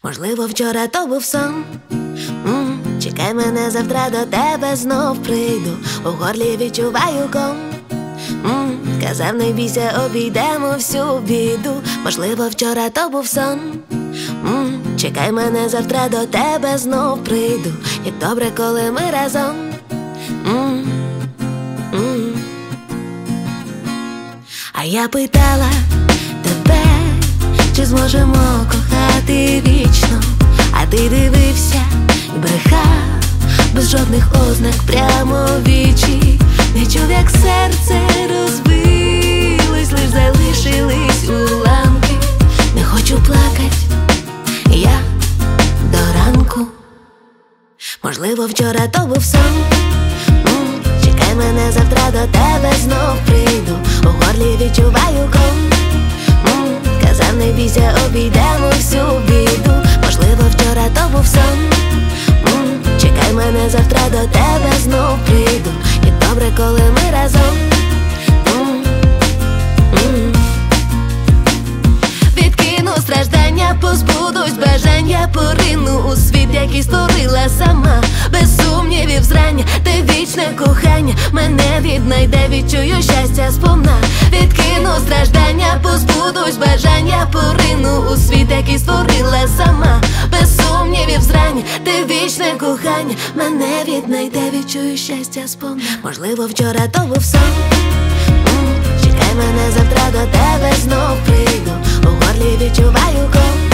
Можливо, вчора то був сон. Чекай мене, завтра до тебе знов прийду. У горлі відчуваю ком. Казав, не бійся, обійдемо всю біду. Можливо, вчора то був сон. Чекай мене, завтра до тебе знов прийду. Як добре, коли ми разом. А я питала тебе, чи зможемо кохати вічно. А ти дивився і брехав, без жодних ознак прямо в вічі. Не чув, як серце розбилось, лиш залишились уламки. Не хочу плакать я до ранку. Можливо, вчора то був сон. Чекай мене, завтра до тебе знов прийду. У горлі відчуваю ком. Казав, не бійся, обійдемо всю біду. Можливо, вчора то був сон. Чекай мене, завтра до тебе знов прийду. Як добре, коли ми разом. Відкину страждання, позбудусь бажання, порину у світ, який створила сама. Без сумнівів зрання, те вічне кохання мене віднайде, відчую щастя сповна. Відкину страждання, позбудусь бажання, порину у світ, який створила сама. Без сумнівів зрання, те вічне кохання мене віднайде, відчую щастя сповна. Можливо, вчора то був сон. Чекай мене, завтра до тебе знов прийду. У горлі відчуваю ком.